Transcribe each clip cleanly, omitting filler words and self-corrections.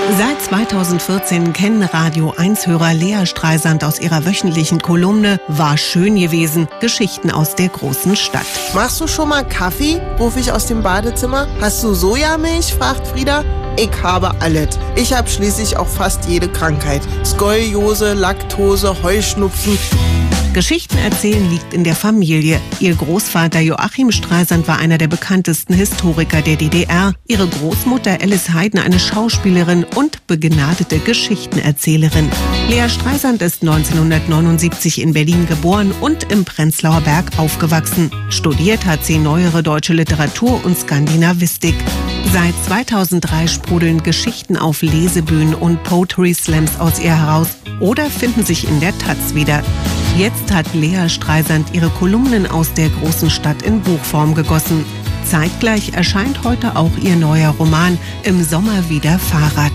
Seit 2014 kennen Radio 1-Hörer Lea Streisand aus ihrer wöchentlichen Kolumne War schön gewesen, Geschichten aus der großen Stadt. Machst du schon mal Kaffee? Rufe ich aus dem Badezimmer. Hast du Sojamilch? Fragt Frieda. Ich habe alles. Ich habe schließlich auch fast jede Krankheit. Skoliose, Laktose, Heuschnupfen. Geschichten erzählen liegt in der Familie. Ihr Großvater Joachim Streisand war einer der bekanntesten Historiker der DDR. Ihre Großmutter Alice Heiden eine Schauspielerin und begnadete Geschichtenerzählerin. Lea Streisand ist 1979 in Berlin geboren und im Prenzlauer Berg aufgewachsen. Studiert hat sie neuere deutsche Literatur und Skandinavistik. Seit 2003 sprudeln Geschichten auf Lesebühnen und Poetry Slams aus ihr heraus oder finden sich in der Taz wieder. Jetzt hat Lea Streisand ihre Kolumnen aus der großen Stadt in Buchform gegossen. Zeitgleich erscheint heute auch ihr neuer Roman Im Sommer wieder Fahrrad.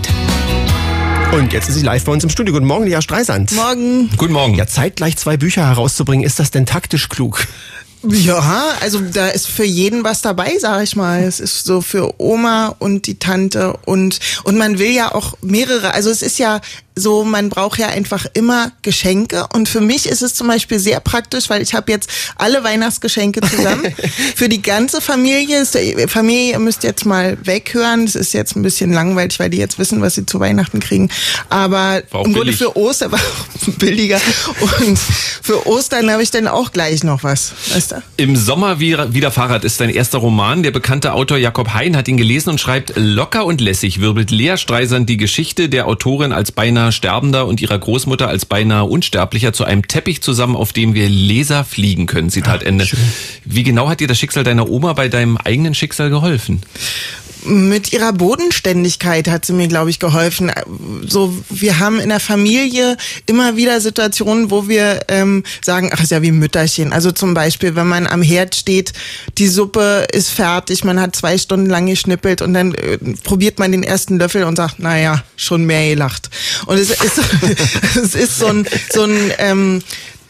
Und jetzt ist sie live bei uns im Studio. Guten Morgen, Lea Streisand. Morgen. Guten Morgen. Ja, zeitgleich 2 Bücher herauszubringen, ist das denn taktisch klug? Ja, also da ist für jeden was dabei, sag ich mal. Es ist so für Oma und die Tante und man will ja auch mehrere, also es ist ja so, man braucht ja einfach immer Geschenke und für mich ist es zum Beispiel sehr praktisch, weil ich habe jetzt alle Weihnachtsgeschenke zusammen für die ganze Familie. Familie, ihr müsst jetzt mal weghören, es ist jetzt ein bisschen langweilig, weil die jetzt wissen, was sie zu Weihnachten kriegen, aber im Grunde für Ostern war auch billiger und für Ostern habe ich dann auch gleich noch was, weißt du? Im Sommer wieder Fahrrad ist sein erster Roman. Der bekannte Autor Jakob Hein hat ihn gelesen und schreibt: Locker und lässig wirbelt Lea Streisand die Geschichte der Autorin als beinahe Sterbender und ihrer Großmutter als beinahe Unsterblicher zu einem Teppich zusammen, auf dem wir Leser fliegen können. Zitat Ende. Schön. Wie genau hat dir das Schicksal deiner Oma bei deinem eigenen Schicksal geholfen? Mit ihrer Bodenständigkeit hat sie mir, glaube ich, geholfen. So, wir haben in der Familie immer wieder Situationen, wo wir sagen, ach, ist ja wie ein Mütterchen. Also zum Beispiel, wenn man am Herd steht, die Suppe ist fertig, man hat 2 Stunden lang geschnippelt und dann probiert man den ersten Löffel und sagt, naja, schon mehr gelacht. Und es ist so ein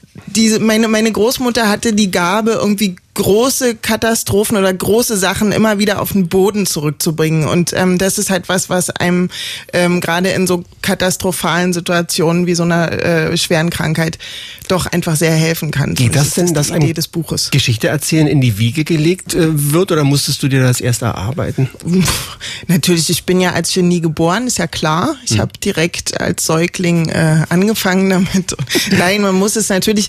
meine Großmutter hatte die Gabe, irgendwie große Katastrophen oder große Sachen immer wieder auf den Boden zurückzubringen. Und das ist halt was einem gerade in so katastrophalen Situationen wie so einer schweren Krankheit doch einfach sehr helfen kann. Geht das denn, dass eine des Buches. Geschichte erzählen in die Wiege gelegt wird oder musstest du dir das erst erarbeiten? Natürlich, ich bin ja als Genie geboren, ist ja klar. Ich habe direkt als Säugling angefangen damit. Nein, man muss es natürlich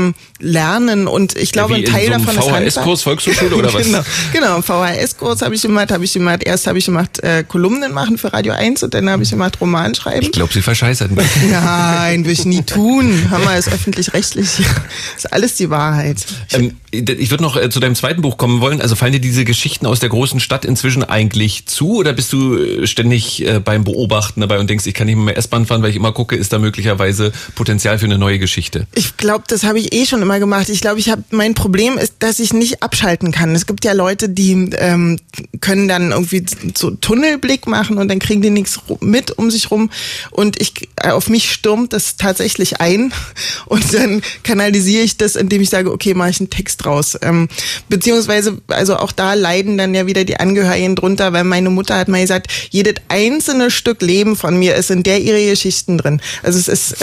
lernen und ich glaube, ein Teil davon ist VHS-Kurs, Volkshochschule oder was? Genau, VHS-Kurs habe ich gemacht. Erst habe ich gemacht Kolumnen machen für Radio 1 und dann habe ich gemacht Roman schreiben. Ich glaube, Sie verscheißern mich. Nein, will ich nie tun. Hammer ist öffentlich-rechtlich. Ist alles die Wahrheit. Ich würde noch zu deinem zweiten Buch kommen wollen. Also fallen dir diese Geschichten aus der großen Stadt inzwischen eigentlich zu oder bist du ständig beim Beobachten dabei und denkst, ich kann nicht mehr S-Bahn fahren, weil ich immer gucke, ist da möglicherweise Potenzial für eine neue Geschichte? Ich glaube, das habe ich schon immer gemacht. Ich glaube, mein Problem ist, dass ich nicht abschalten kann. Es gibt ja Leute, die können dann irgendwie so Tunnelblick machen und dann kriegen die nichts mit um sich rum und auf mich stürmt das tatsächlich ein und dann kanalisiere ich das, indem ich sage, okay, mache ich einen Text draus. Beziehungsweise, also auch da leiden dann ja wieder die Angehörigen drunter, weil meine Mutter hat mal gesagt, jedes einzelne Stück Leben von mir ist in der ihre Geschichten drin. Also es ist,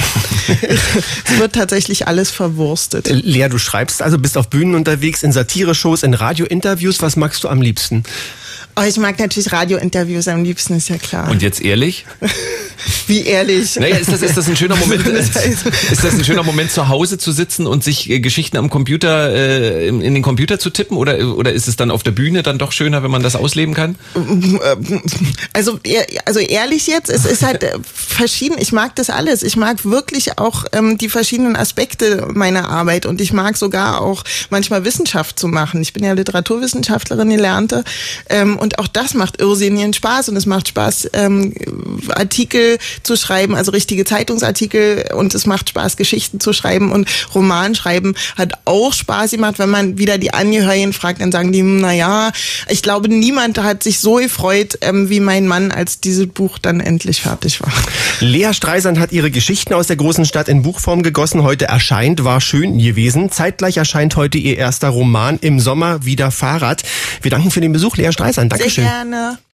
es wird tatsächlich alles verwurstet. Lea, du schreibst also, bist auf Bühnen unterwegs, in Satire-Shows, in Radio-Interviews. Was magst du am liebsten? Oh, ich mag natürlich Radio-Interviews am liebsten, ist ja klar. Und jetzt ehrlich? Wie ehrlich? Naja, ist das ein schöner Moment? Ist das ein schöner Moment, zu Hause zu sitzen und sich Geschichten am Computer in den Computer zu tippen? Oder ist es dann auf der Bühne dann doch schöner, wenn man das ausleben kann? Also ehrlich jetzt, es ist halt verschieden. Ich mag das alles. Ich mag wirklich auch die verschiedenen Aspekte meiner Arbeit und ich mag sogar auch manchmal Wissenschaft zu machen. Ich bin ja Literaturwissenschaftlerin, gelernte. Und auch das macht irrsinnigen Spaß und es macht Spaß, Artikel zu schreiben, also richtige Zeitungsartikel und es macht Spaß, Geschichten zu schreiben und Roman schreiben hat auch Spaß gemacht. Wenn man wieder die Angehörigen fragt, dann sagen die, naja, ich glaube, niemand hat sich so gefreut wie mein Mann, als dieses Buch dann endlich fertig war. Lea Streisand hat ihre Geschichten aus der großen Stadt in Buchform gegossen. Heute erscheint War schön gewesen. Zeitgleich erscheint heute ihr erster Roman Im Sommer wieder Fahrrad. Wir danken für den Besuch, Lea Streisand. Dankeschön. Sehr gerne.